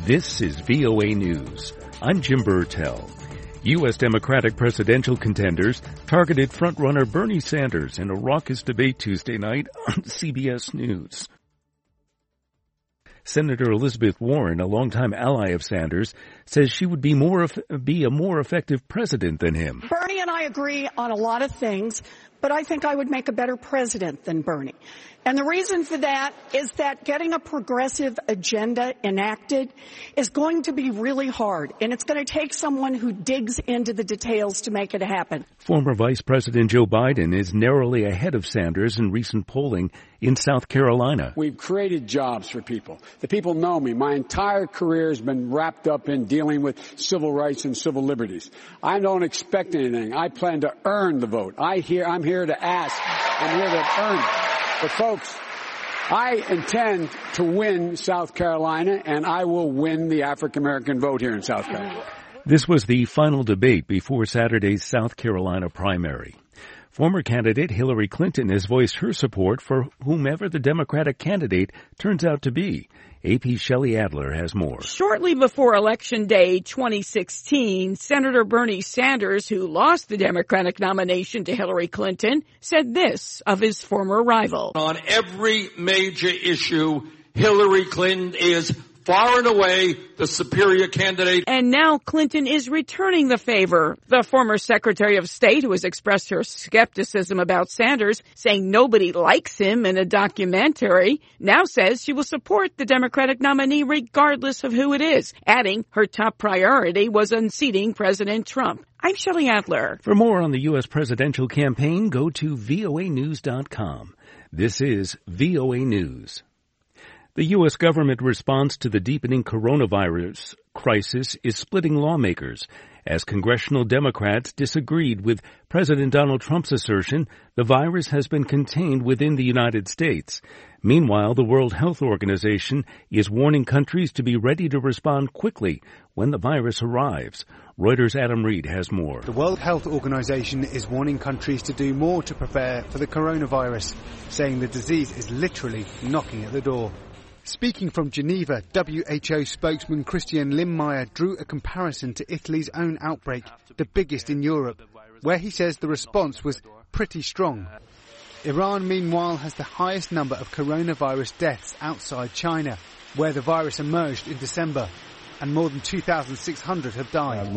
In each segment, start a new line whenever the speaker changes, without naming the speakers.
This is VOA News. I'm Jim Burtell. U.S. Democratic presidential contenders targeted frontrunner Bernie Sanders in a raucous debate Tuesday night on CBS News. Senator Elizabeth Warren, a longtime ally of Sanders, says she would be a more effective president than him.
Bernie and I agree on a lot of things, but I think I would make a better president than Bernie. And the reason for that is that getting a progressive agenda enacted is going to be really hard, and it's going to take someone who digs into the details to make it happen.
Former Vice President Joe Biden is narrowly ahead of Sanders in recent polling in South Carolina.
We've created jobs for people. The people know me. My entire career has been wrapped up in dealing with civil rights and civil liberties. I don't expect anything. I plan to earn the vote. I'm here to ask. I'm here to earn it. But folks, I intend to win South Carolina, and I will win the African-American vote here in South Carolina.
This was the final debate before Saturday's South Carolina primary. Former candidate Hillary Clinton has voiced her support for whomever the Democratic candidate turns out to be. AP's Shelley Adler has more.
Shortly before Election Day 2016, Senator Bernie Sanders, who lost the Democratic nomination to Hillary Clinton, said this of his former rival.
On every major issue, Hillary Clinton is far and away the superior candidate.
And now Clinton is returning the favor. The former Secretary of State, who has expressed her skepticism about Sanders, saying nobody likes him in a documentary, now says she will support the Democratic nominee regardless of who it is, adding her top priority was unseating President Trump. I'm Shelley Adler.
For more on the U.S. presidential campaign, go to voanews.com. This is VOA News. The U.S. government response to the deepening coronavirus crisis is splitting lawmakers as congressional Democrats disagreed with President Donald Trump's assertion the virus has been contained within the United States. Meanwhile, the World Health Organization is warning countries to be ready to respond quickly when the virus arrives. Reuters' Adam Reed has more.
The World Health Organization is warning countries to do more to prepare for the coronavirus, saying the disease is literally knocking at the door. Speaking from Geneva, WHO spokesman Christian Lindmeier drew a comparison to Italy's own outbreak, the biggest in Europe, where he says the response was pretty strong. Iran, meanwhile, has the highest number of coronavirus deaths outside China, where the virus emerged in December, and more than 2,600 have died.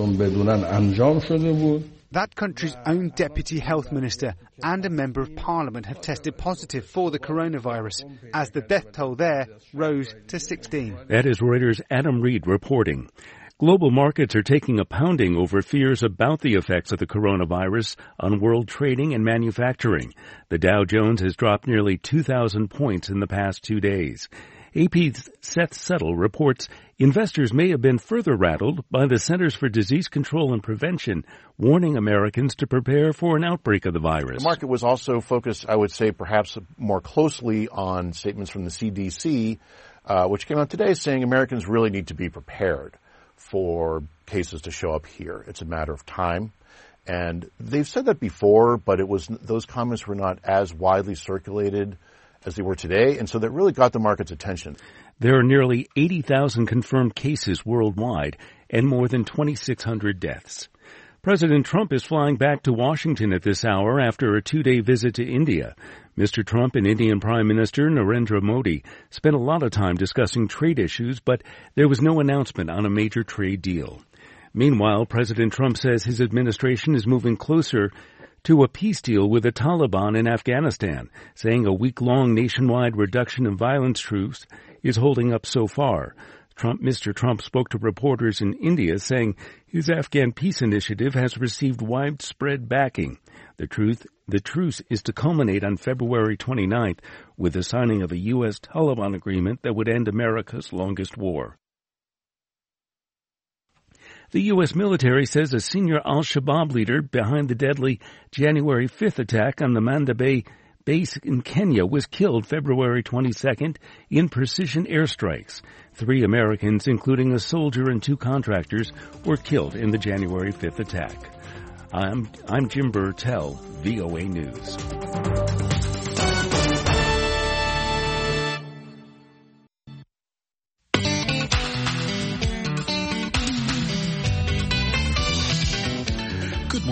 That country's own deputy health minister and a member of parliament have tested positive for the coronavirus, as the death toll there rose to 16.
That is Reuters' Adam Reed reporting. Global markets are taking a pounding over fears about the effects of the coronavirus on world trading and manufacturing. The Dow Jones has dropped nearly 2,000 points in the past 2 days. AP's Seth Settle reports investors may have been further rattled by the Centers for Disease Control and Prevention warning Americans to prepare for an outbreak of the virus.
The market was also focused, I would say, perhaps more closely on statements from the CDC, which came out today saying Americans really need to be prepared for cases to show up here. It's a matter of time. And they've said that before, but those comments were not as widely circulated as they were today, and so that really got the market's attention.
There are nearly 80,000 confirmed cases worldwide and more than 2,600 deaths. President Trump is flying back to Washington at this hour after a 2-day visit to India. Mr. Trump and Indian Prime Minister Narendra Modi spent a lot of time discussing trade issues, but there was no announcement on a major trade deal. Meanwhile, President Trump says his administration is moving closer to a peace deal with the Taliban in Afghanistan, saying a week-long nationwide reduction in violence truce is holding up so far. Mr. Trump spoke to reporters in India, saying his Afghan peace initiative has received widespread backing. The truce is to culminate on February 29th with the signing of a U.S. Taliban agreement that would end America's longest war. The U.S. military says a senior al-Shabaab leader behind the deadly January 5th attack on the Manda Bay base in Kenya was killed February 22nd in precision airstrikes. 3 Americans, including a soldier and 2 contractors, were killed in the January 5th attack. I'm Jim Burtell, VOA News.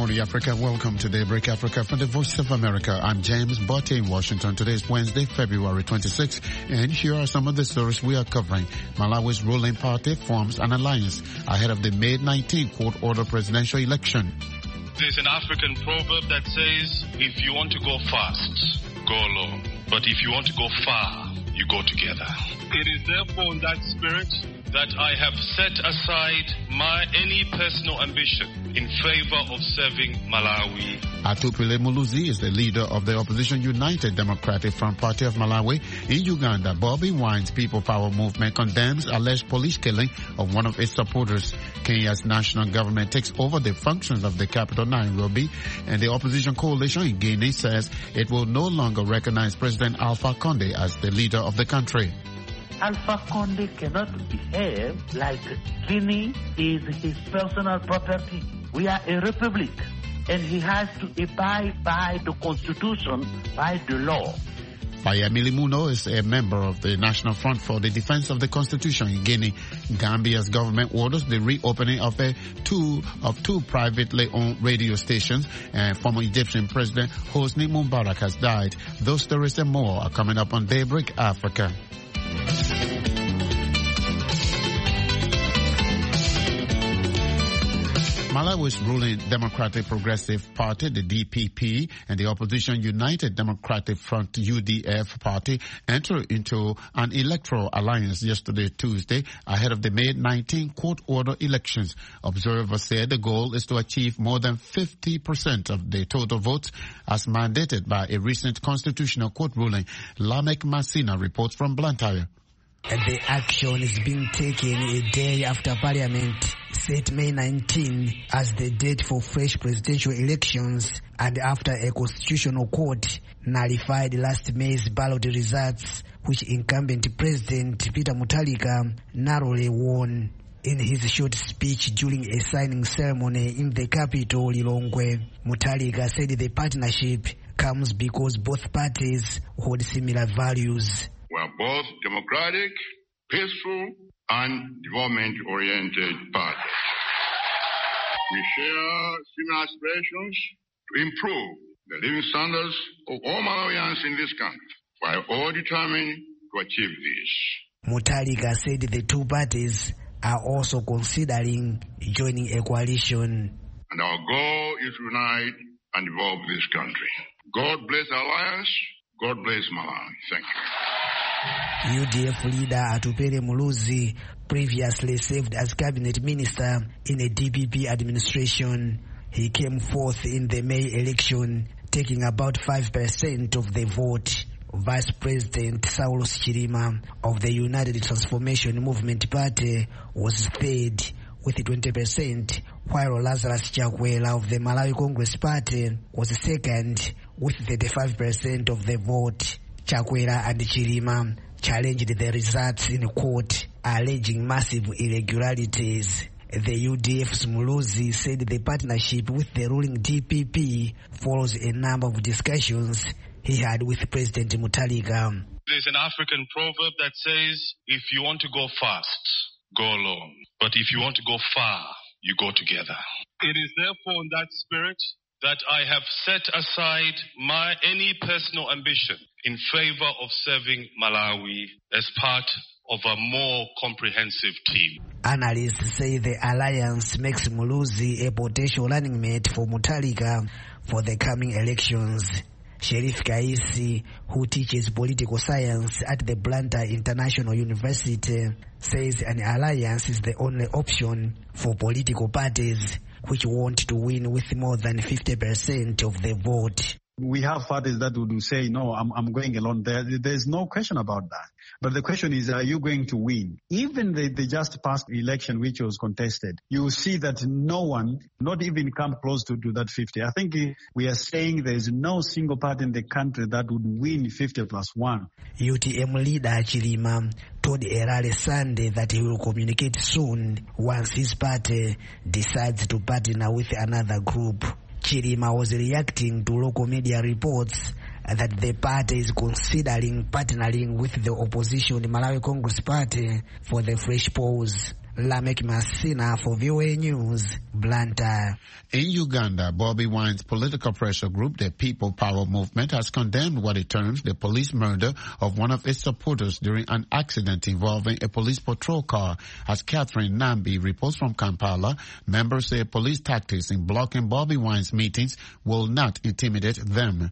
morning, Africa. Welcome to Daybreak Africa from the Voice of America. I'm James Botte in Washington. Today is Wednesday, February 26, and here are some of the stories we are covering. Malawi's ruling party forms an alliance ahead of the May 19 court-ordered presidential election.
There's an African proverb that says, if you want to go fast, go alone. But if you want to go far, you go together. It is therefore in that spirit that I have set aside any personal ambition in favor of serving Malawi.
Atupile Muluzi is the leader of the opposition United Democratic Front Party of Malawi. In Uganda, Bobby Wine's People Power movement condemns alleged police killing of one of its supporters. Kenya's national government takes over the functions of the capital, Nairobi, and the opposition coalition in Guinea says it will no longer recognize President Alpha Conde as the leader of the country.
Alpha Conde cannot behave like Guinea is his personal property. We are a republic, and he has to abide by the constitution, by the law.
Bayamili Muno is a member of the National Front for the Defense of the Constitution in Guinea. Gambia's government orders the reopening of two privately owned radio stations, and former Egyptian President Hosni Mubarak has died. Those stories and more are coming up on Daybreak Africa. Malawi's ruling Democratic Progressive Party, the DPP, and the opposition United Democratic Front, UDF party entered into an electoral alliance yesterday, Tuesday, ahead of the May 19 court-order elections. Observers said the goal is to achieve more than 50% of the total votes as mandated by a recent constitutional court ruling. Lamek Masina reports from Blantyre.
The action is being taken a day after Parliament set May 19 as the date for fresh presidential elections, and after a constitutional court nullified last May's ballot results, which incumbent President Peter Mutharika narrowly won. In his short speech during a signing ceremony in the capital, Lilongwe, Mutharika said the partnership comes because both parties hold similar values.
We are both democratic, peaceful, and development-oriented parties. We share similar aspirations to improve the living standards of all Malawians in this country. We are all determined to achieve this.
Mutharika said the two parties are also considering joining a coalition.
And our goal is to unite and develop this country. God bless our alliance. God bless Malawi. Thank you.
UDF leader Atupele Muluzi previously served as cabinet minister in a DPP administration. He came fourth in the May election, taking about 5% of the vote. Vice President Saulos Chilima of the United Transformation Movement Party was third with 20%, while Lazarus Chakwera of the Malawi Congress Party was second with 35% of the vote. Chakwera and Chilima challenged the results in court, alleging massive irregularities. The UDF's Muluzi said the partnership with the ruling DPP follows a number of discussions he had with President Mutharika.
There's an African proverb that says, if you want to go fast, go alone. But if you want to go far, you go together. It is therefore in that spirit that I have set aside any personal ambition in favor of serving Malawi as part of a more comprehensive team.
Analysts say the alliance makes Muluzi a potential running mate for Mutharika for the coming elections. Sherif Kaisi, who teaches political science at the Blantyre International University, says an alliance is the only option for political parties which want to win with more than 50% of the vote.
We have parties that would say, no, I'm going alone. There's no question about that. But the question is, are you going to win? Even the just past election, which was contested, you will see that no one, not even come close to that 50. I think we are saying there's no single party in the country that would win 50 plus 1.
UTM leader Chilima told Erale Sunday that he will communicate soon once his party decides to partner with another group. Chilima was reacting to local media reports that the party is considering partnering with the opposition Malawi Congress Party for the fresh polls. Lamek Masina for VOA News, Blantyre.
In Uganda, Bobi Wine's political pressure group, the People Power Movement, has condemned what it terms the police murder of one of its supporters during an accident involving a police patrol car. As Catherine Nambi reports from Kampala, members say police tactics in blocking Bobi Wine's meetings will not intimidate them.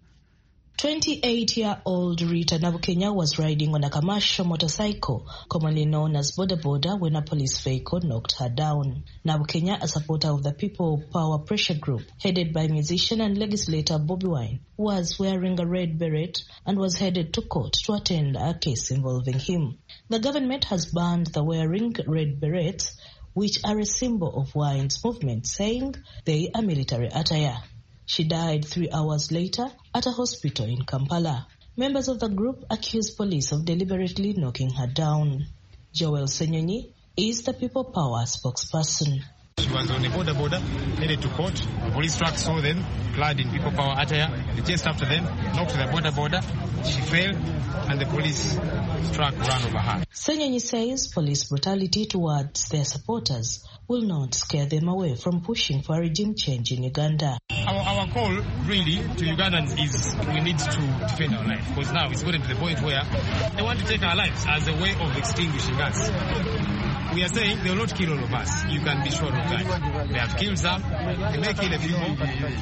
28-year-old Rita Nabukenya was riding on a commercial motorcycle, commonly known as Boda Boda, when a police vehicle knocked her down. Nabukenya, a supporter of the People Power Pressure Group, headed by musician and legislator Bobi Wine, was wearing a red beret and was headed to court to attend a case involving him. The government has banned the wearing red berets, which are a symbol of Wine's movement, saying they are military attire. She died 3 hours later at a hospital in Kampala. Members of the group accused police of deliberately knocking her down. Joel Senyonyi is the People Power spokesperson.
She was on a boda headed to court. A police truck saw them, clad in People Power attire. They chased after them, knocked the boda. She fell, and the police truck ran over her.
Senyonyi says police brutality towards their supporters will not scare them away from pushing for a regime change in Uganda.
Our call, really, to Ugandans is we need to defend our life, because now it's gotten to the point where they want to take our lives as a way of extinguishing us. We are saying they will not kill all of us. You can be sure of that. They have killed some, they may kill a few more,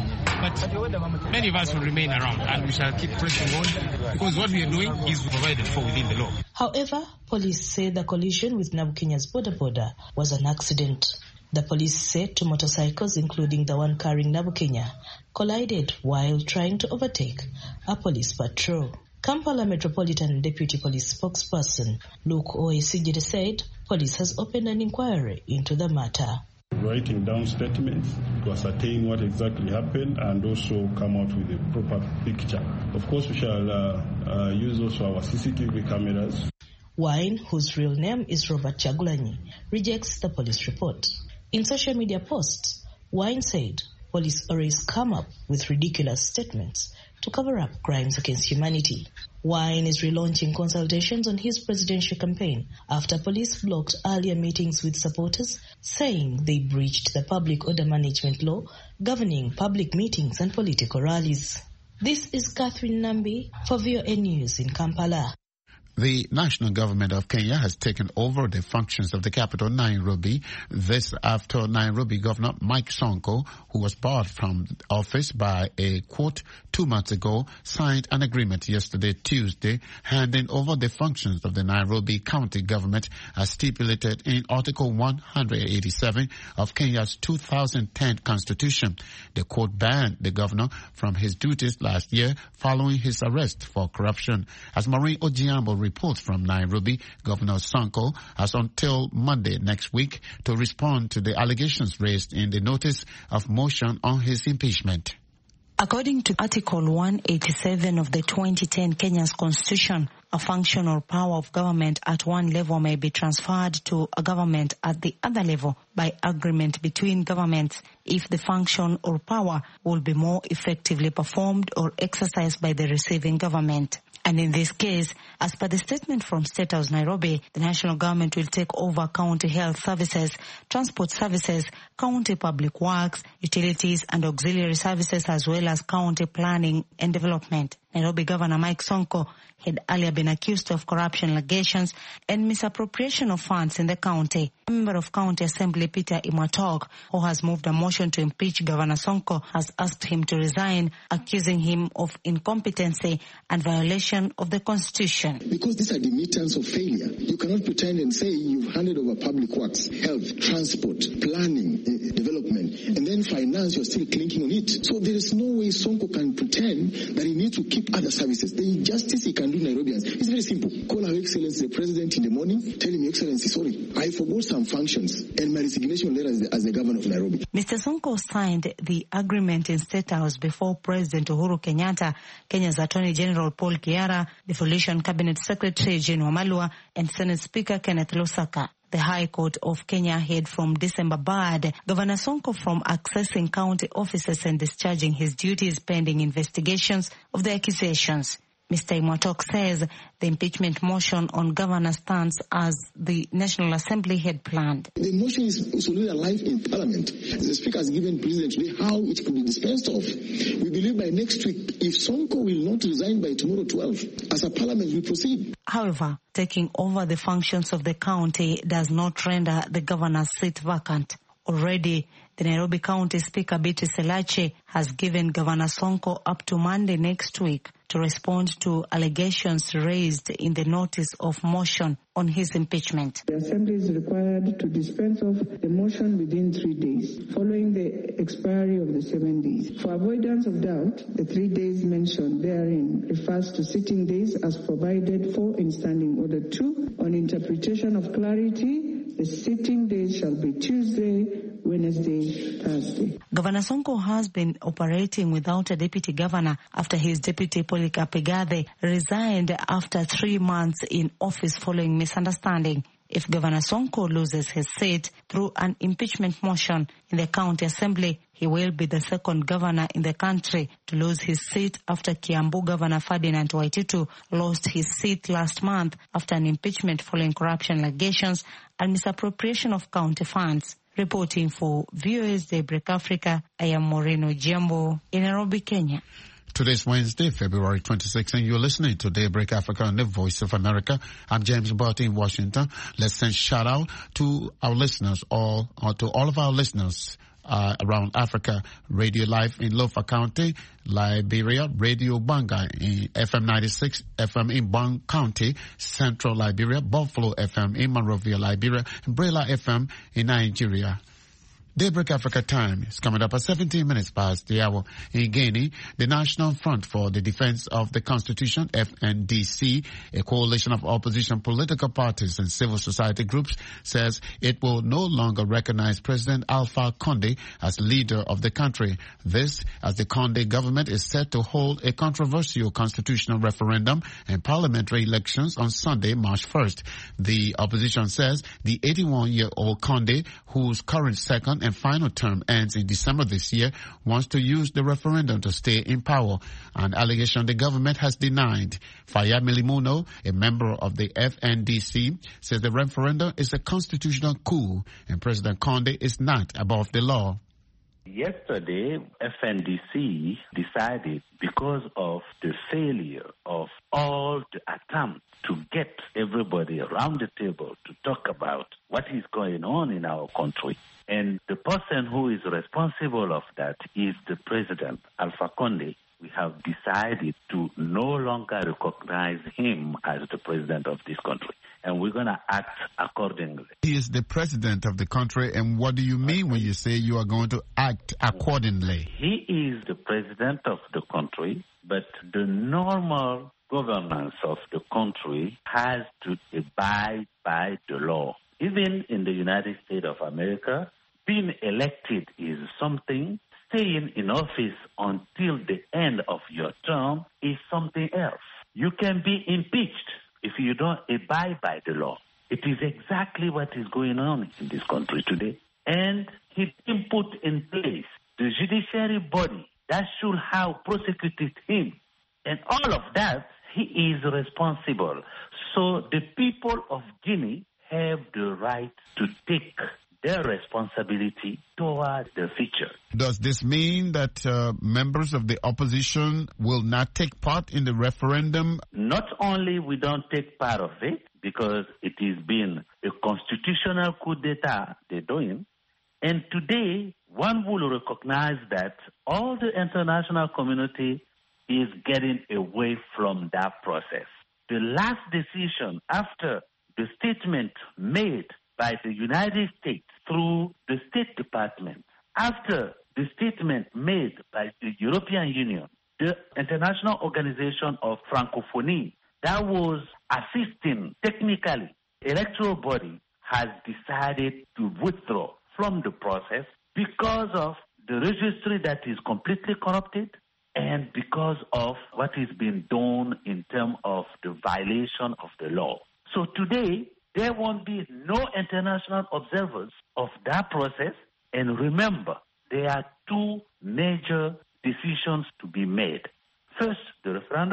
but many of us will remain around, and we shall keep pressing on, because what we are doing is provided for within the law.
However, police say the collision with Nabukenya's Boda was an accident. The police said two motorcycles, including the one carrying Nabukenya, collided while trying to overtake a police patrol. Kampala Metropolitan Deputy Police Spokesperson Luke Oesijide said police has opened an inquiry into the matter.
Writing down statements to ascertain what exactly happened and also come out with a proper picture. Of course, we shall use also our CCTV cameras.
Wine, whose real name is Robert Chagulanyi, rejects the police report. In social media posts, Wine said police always come up with ridiculous statements to cover up crimes against humanity. Wine is relaunching consultations on his presidential campaign after police blocked earlier meetings with supporters, saying they breached the public order management law governing public meetings and political rallies. This is Catherine Nambi for VOA News in Kampala.
The national government of Kenya has taken over the functions of the capital, Nairobi. This after Nairobi Governor Mike Sonko, who was barred from office by a court 2 months ago, signed an agreement yesterday, Tuesday, handing over the functions of the Nairobi County government as stipulated in Article 187 of Kenya's 2010 Constitution. The court banned the governor from his duties last year following his arrest for corruption. As Maureen Ojiambo reports from Nairobi, Governor Sonko has until Monday next week to respond to the allegations raised in the notice of motion on his impeachment.
According to Article 187 of the 2010 Kenya's Constitution, a function or power of government at one level may be transferred to a government at the other level by agreement between governments if the function or power will be more effectively performed or exercised by the receiving government. And in this case, as per the statement from State House Nairobi, the national government will take over county health services, transport services, county public works, utilities and auxiliary services, as well as county planning and development. Nairobi Governor Mike Sonko had earlier been accused of corruption allegations and misappropriation of funds in the county. A member of County Assembly Peter Imwatog, who has moved a motion to impeach Governor Sonko, has asked him to resign, accusing him of incompetency and violation of the Constitution.
Because these are the admittance of failure. You cannot pretend and say you've handed over public works, health, transport, planning, development, and then finance, you're still clinking on it. So there is no way Sonko can pretend that he needs to keep other services. The injustice he can do Nairobians is very simple. Call Her Excellency the President in the morning, tell him, Your Excellency, sorry, I forgot some functions, and my resignation letter as the Governor of Nairobi.
Mr. Sonko signed the agreement in State House before President Uhuru Kenyatta, Kenya's Attorney General Paul Kiara, Devolution Cabinet Secretary Jane Wamalwa, and Senate Speaker Kenneth Lusaka. The High Court of Kenya had from December barred Governor Sonko from accessing county offices and discharging his duties pending investigations of the accusations. Mr. Imotok says the impeachment motion on governor stands as the National Assembly had planned.
The motion is already alive in Parliament. The Speaker has given President today how it could be dispensed of. We believe by next week, if Sonko will not resign by tomorrow 12, as a Parliament we proceed.
However, taking over the functions of the county does not render the governor's seat vacant. Already, the Nairobi County Speaker Betty Selache has given Governor Sonko up to Monday next week to respond to allegations raised in the notice of motion on his impeachment.
The Assembly is required to dispense of the motion within 3 days, following the expiry of the 7 days. For avoidance of doubt, the 3 days mentioned therein refers to sitting days as provided for in Standing Order 2. On interpretation of clarity, the sitting days shall be Tuesday, Wednesday, Thursday.
Governor Sonko has been operating without a deputy governor after his deputy Polycarp Igathe resigned after 3 months in office following misunderstanding. If Governor Sonko loses his seat through an impeachment motion in the county assembly, he will be the second governor in the country to lose his seat after Kiambu Governor Ferdinand Waititu lost his seat last month after an impeachment following corruption allegations and misappropriation of county funds. Reporting for VOA's Daybreak Africa, I am Moreno Jambo in Nairobi, Kenya.
Today's Wednesday, February 26th, and you're listening to Daybreak Africa on the Voice of America. I'm James Barty in Washington. Let's send shout out to our listeners, to all of our listeners around Africa. Radio Live in Lofa County, Liberia, Radio Banga in FM 96 FM in Bang County, Central Liberia, Buffalo FM in Monrovia, Liberia, and Brela FM in Nigeria. Daybreak Africa time is coming up at 17 minutes past the hour. In Guinea, the National Front for the Defense of the Constitution, FNDC, a coalition of opposition political parties and civil society groups, says it will no longer recognize President Alpha Condé as leader of the country. This, as the Condé government is set to hold a controversial constitutional referendum and parliamentary elections on Sunday, March 1st. The opposition says the 81-year-old Condé, whose current second and final term ends in December this year, wants to use the referendum to stay in power, an allegation the government has denied. Fayad Milimuno, a member of the FNDC, says the referendum is a constitutional coup and President Condé is not above the law.
Yesterday, FNDC decided, because of the failure of all the attempts to get everybody around the table to talk about what is going on in our country, and the person who is responsible of that is the President, Alpha Condé, we have decided to no longer recognize him as the president of this country. And we're going to act accordingly.
He is the president of the country, and what do you mean when you say you are going to act accordingly?
He is the president of the country, but the normal governance of the country has to abide by the law. Even in the United States of America, being elected is something. Staying in office until the end of your term is something else. You can be impeached if you don't abide by the law. It is exactly what is going on in this country today. And he been put in place the judiciary body that should have prosecuted him. And all of that, he is responsible. So the people of Guinea have the right to take their responsibility toward the future.
Does this mean that members of the opposition will not take part in the referendum?
Not only we don't take part of it, because it is been a constitutional coup d'etat they're doing, and today one will recognize that all the international community is getting away from that process. The last decision after the statement made by the United States through the State Department, after the statement made by the European Union, the International Organization of Francophonie, that was assisting technically, electoral body has decided to withdraw from the process because of the registry that is completely corrupted and because of what is being done in terms of the violation of the law. So today, there won't be no international observers of that process. And remember, there are two major decisions to be made. First, the referendum,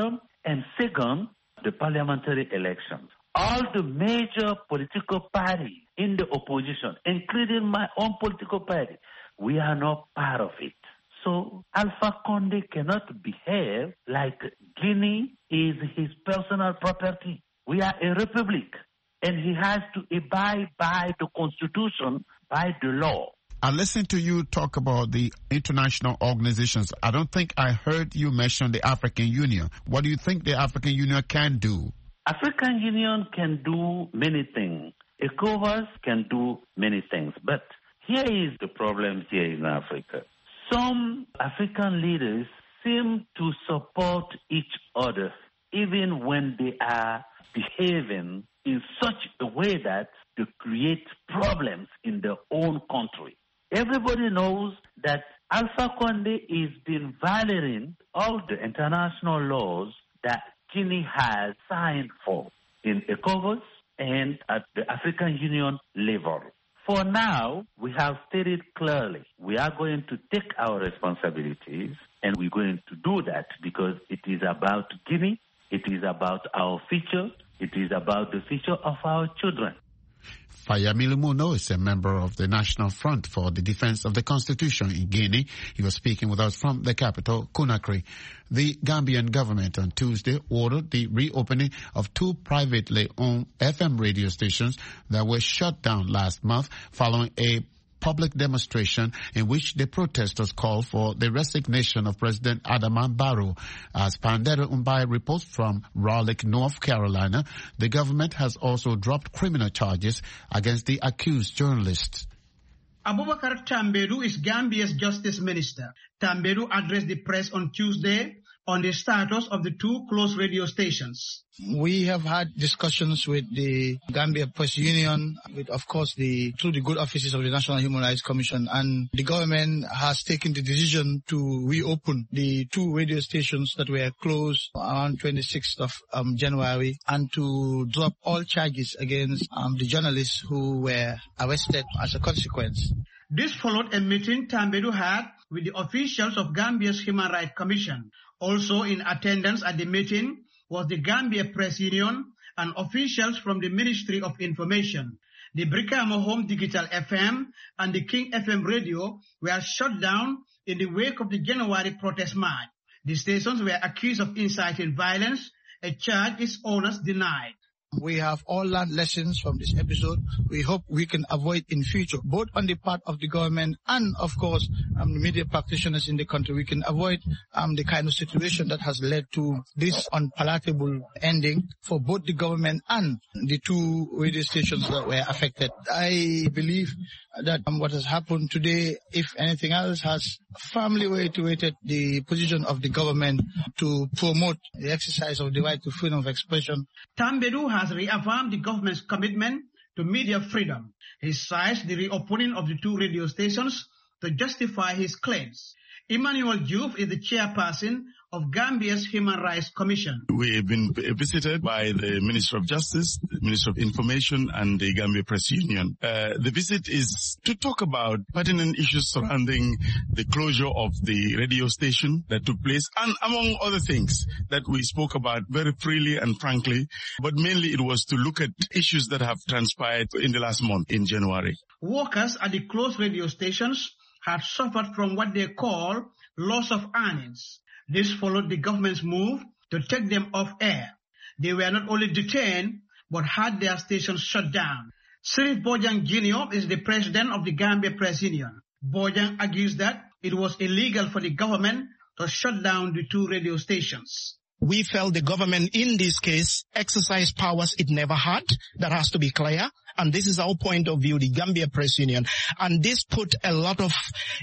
And second, the parliamentary elections. All the major political parties in the opposition, including my own political party, we are not part of it. So Alpha Condé cannot behave like Guinea is his personal property. We are a republic, and he has to abide by the constitution, by the law.
I listened to you talk about the international organizations. I don't think I heard you mention the African Union. What do you think the African Union can do?
African Union can do many things. ECOWAS can do many things. But here is the problem here in Africa. Some African leaders seem to support each other even when they are behaving in such a way that they create problems in their own country. Everybody knows that Alpha Condé is been violating all the international laws that Guinea has signed for in ECOWAS and at the African Union level. For now, we have stated clearly we are going to take our responsibilities, and we're going to do that because it is about Guinea, it is about our future, it is about the future of our children.
Fayamili Muno is a member of the National Front for the Defense of the Constitution in Guinea. He was speaking with us from the capital, Conakry. The Gambian government on Tuesday ordered the reopening of 2 privately owned FM radio stations that were shut down last month following a public demonstration in which the protesters called for the resignation of President Adama Barrow. As Pandera Umbai reports from Raleigh, North Carolina, the government has also dropped criminal charges against the accused journalists.
Abubakar Tambedu is Gambia's justice minister. Tambedu addressed the press on Tuesday on the status of the 2 closed radio stations.
We have had discussions with the Gambia Press Union, with, of course, through the good offices of the National Human Rights Commission, and the government has taken the decision to reopen the 2 radio stations that were closed around 26th of January, and to drop all charges against the journalists who were arrested as a consequence.
This followed a meeting Tambedu had with the officials of Gambia's Human Rights Commission. Also in attendance at the meeting was the Gambia Press Union and officials from the Ministry of Information. The Brikama Home Digital FM and the King FM radio were shut down in the wake of the January protest march. The stations were accused of inciting violence, a charge its owners denied.
We have all learned lessons from this episode. We hope we can avoid in future, both on the part of the government and, of course, the media practitioners in the country. We can avoid the kind of situation that has led to this unpalatable ending for both the government and the 2 radio stations that were affected. I believe that what has happened today, if anything else, has firmly reiterated the position of the government to promote the exercise of the right to freedom of expression.
Tambedu has reaffirmed the government's commitment to media freedom. He cites the reopening of the 2 radio stations to justify his claims. Emmanuel Diouf is the chairperson of Gambia's Human Rights Commission.
We have been visited by the Minister of Justice, the Minister of Information, and the Gambia Press Union. The visit is to talk about pertinent issues surrounding the closure of the radio station that took place, and among other things that we spoke about very freely and frankly, but mainly it was to look at issues that have transpired in the last month in January.
Workers at the closed radio stations had suffered from what they call loss of earnings. This followed the government's move to take them off air. They were not only detained, but had their stations shut down. Sirif Bojang Jr. is the president of the Gambia Press Union. Bojang argues that it was illegal for the government to shut down the 2 radio stations.
We felt the government in this case exercised powers it never had. That has to be clear. And this is our point of view, the Gambia Press Union. And this put a lot of,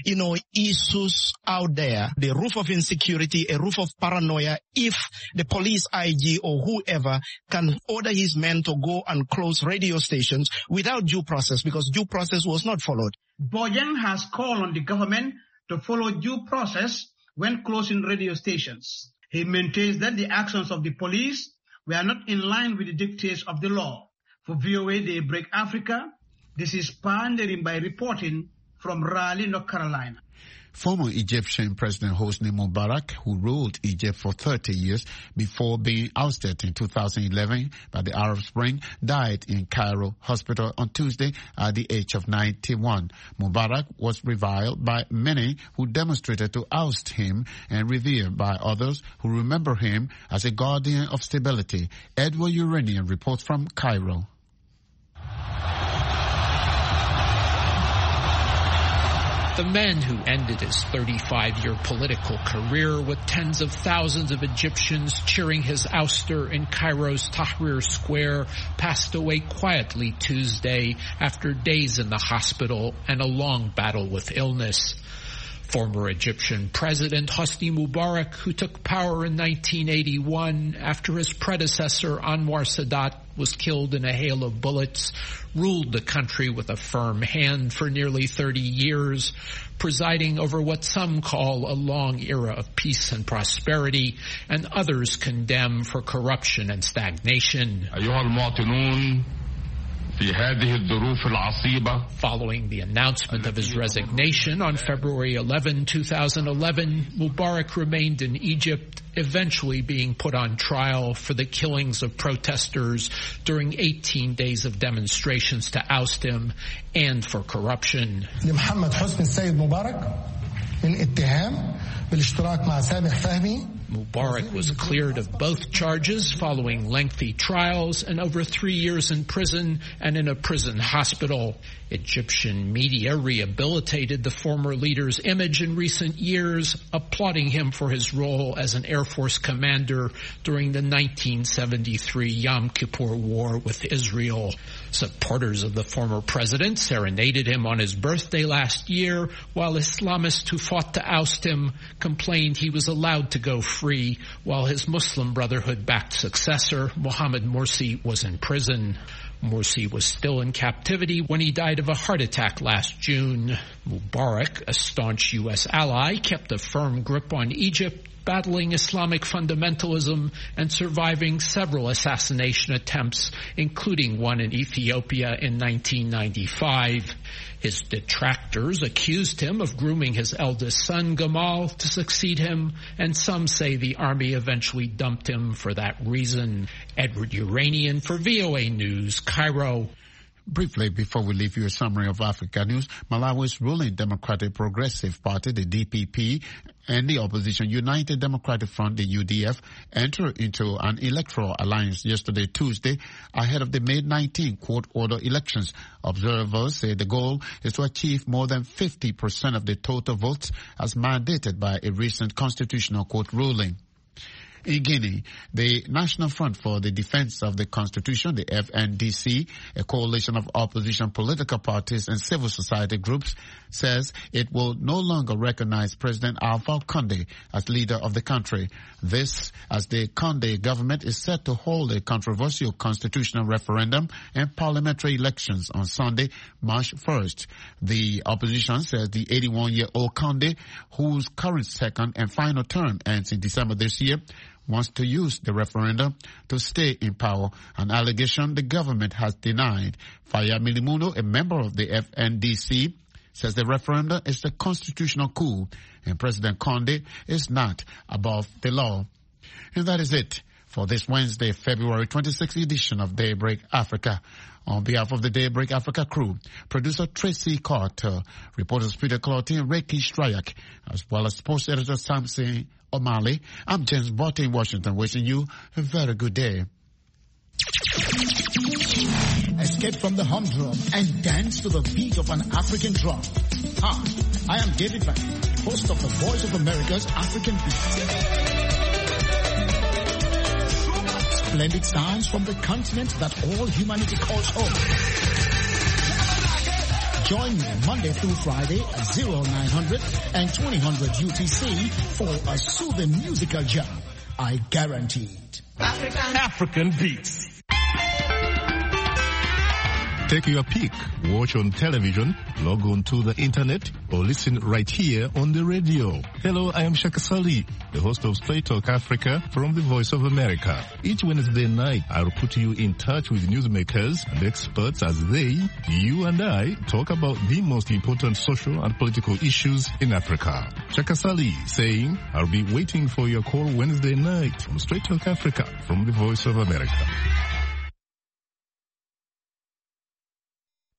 issues out there. The roof of insecurity, a roof of paranoia. If the police IG or whoever can order his men to go and close radio stations without due process, because due process was not followed.
Bojang has called on the government to follow due process when closing radio stations. He maintains that the actions of the police were not in line with the dictates of the law. For VOA Daybreak Africa, this is Pandering by reporting from Raleigh, North Carolina.
Former Egyptian President Hosni Mubarak, who ruled Egypt for 30 years before being ousted in 2011 by the Arab Spring, died in Cairo hospital on Tuesday at the age of 91. Mubarak was reviled by many who demonstrated to oust him and revered by others who remember him as a guardian of stability. Edward Uranian reports from Cairo.
The man who ended his 35-year political career with tens of thousands of Egyptians cheering his ouster in Cairo's Tahrir Square passed away quietly Tuesday after days in the hospital and a long battle with illness. Former Egyptian President Hosni Mubarak, who took power in 1981 after his predecessor Anwar Sadat was killed in a hail of bullets, ruled the country with a firm hand for nearly 30 years, presiding over what some call a long era of peace and prosperity, and others condemn for corruption and stagnation. Following the announcement of his resignation on February 11, 2011, Mubarak remained in Egypt, eventually being put on trial for the killings of protesters during 18 days of demonstrations to oust him and for corruption. Mubarak was cleared of both charges following lengthy trials and over 3 years in prison and in a prison hospital. Egyptian media rehabilitated the former leader's image in recent years, applauding him for his role as an Air Force commander during the 1973 Yom Kippur War with Israel. Supporters of the former president serenaded him on his birthday last year, while Islamists who fought to oust him complained he was allowed to go free, while his Muslim Brotherhood-backed successor, Mohamed Morsi, was in prison. Morsi was still in captivity when he died of a heart attack last June. Mubarak, a staunch U.S. ally, kept a firm grip on Egypt, battling Islamic fundamentalism and surviving several assassination attempts, including one in Ethiopia in 1995. His detractors accused him of grooming his eldest son, Gamal, to succeed him, and some say the army eventually dumped him for that reason. Edward Uranian for VOA News, Cairo.
Briefly, before we leave you a summary of Africa news, Malawi's ruling Democratic Progressive Party, the DPP, and the opposition United Democratic Front, the UDF, entered into an electoral alliance yesterday, Tuesday, ahead of the May 19 court-order elections. Observers say the goal is to achieve more than 50% of the total votes as mandated by a recent constitutional court ruling. In Guinea, the National Front for the Defense of the Constitution, the FNDC, a coalition of opposition political parties and civil society groups, says it will no longer recognize President Alpha Condé as leader of the country. This, as the Condé government is set to hold a controversial constitutional referendum and parliamentary elections on Sunday, March 1st. The opposition says the 81-year-old Condé, whose current second and final term ends in December this year, wants to use the referendum to stay in power, an allegation the government has denied. Faya Milimuno, a member of the FNDC, says the referendum is a constitutional coup and President Condé is not above the law. And that is it for this Wednesday, February 26th edition of Daybreak Africa. On behalf of the Daybreak Africa crew, producer Tracy Carter, reporters Peter Clotty and Reiki Strayak, as well as sports editor Samson O'Malley, I'm James Botte in Washington, wishing you a very good day.
Escape from the humdrum and dance to the beat of an African drum. Hi, I am David Van, host of the Voice of America's African Beat. Splendid sounds from the continent that all humanity calls home. Join me Monday through Friday at 0900 and 2000 UTC for a soothing musical jam. I guarantee it.
African Beats.
Take your pick. Watch on television, log on to the internet, or listen right here on the radio. Hello, I am Shaka Sali, the host of Straight Talk Africa from the Voice of America. Each Wednesday night, I'll put you in touch with newsmakers and experts as they, you and I, talk about the most important social and political issues in Africa. Shaka Sali saying, I'll be waiting for your call Wednesday night on Straight Talk Africa from the Voice of America.